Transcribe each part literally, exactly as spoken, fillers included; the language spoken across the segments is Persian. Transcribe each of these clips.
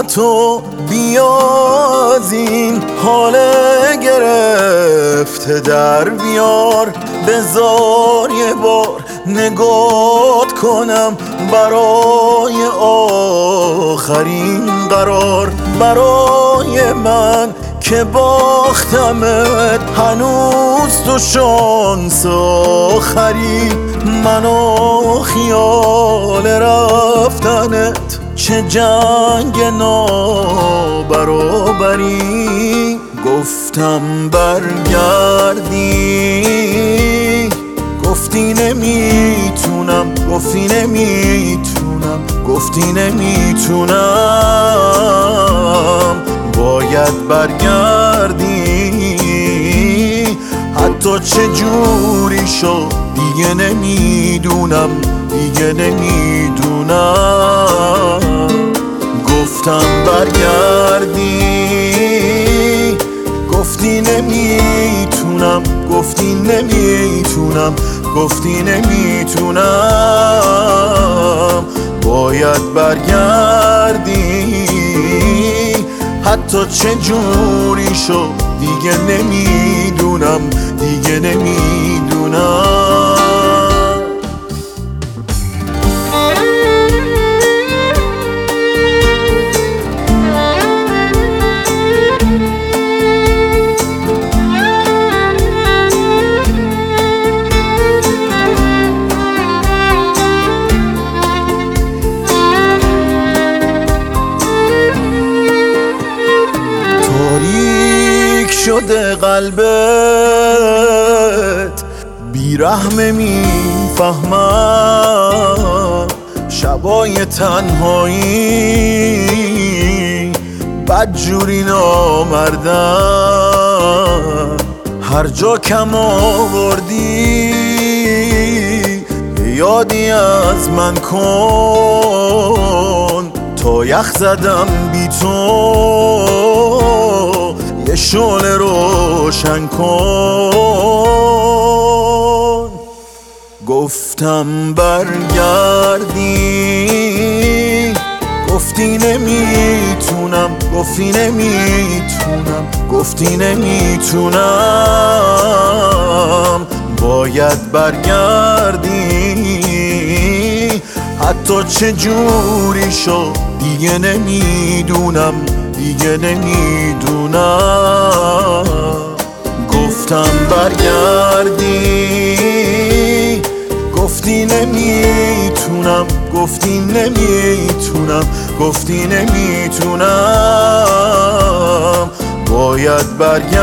تو بیا از این حال گرفته در بیار، بذار یه بار نگات کنم برای آخرین قرار. برای من که باختمت هنوز تو شانس آخری، منو خیال رفتنت چه جنگ نابرابری. گفتم برگردی، گفتی نمیتونم، گفتی نمیتونم، گفتی نمیتونم. باید برگردی، حتی چه جوری شد دیگه نمیدونم، دیگه نمیدونم. گفتم برگردی، گفتی نمیتونم، گفتی نمیتونم، گفتی نمیتونم. باید برگردی، حتی چه جوری شد دیگه نمیدونم، دیگه نمیدونم. تاریک شده قلبت، بیرحمه میفهمم. شبای تنهایی بدجوری نامردم. هر جا کم آوردی یادی از من کن، تا یخ زدم بی تو یه شعله روشن کن. گفتم برگردی، گفتی نمیتونم، گفتی نمیتونم، گفتی نمیتونم. باید برگردی، حتی چه جوری شد دیگه نمیدونم، دیگه نمیدونم. گفتم برگردی، گفتی نمیتونم، گفتی نمیتونم، گفتی نمیتونم. باید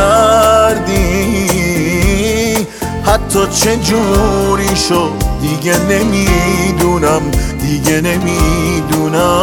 برگردی، حتی چه جوری شد دیگه نمیدونم، دیگه نمیدونم.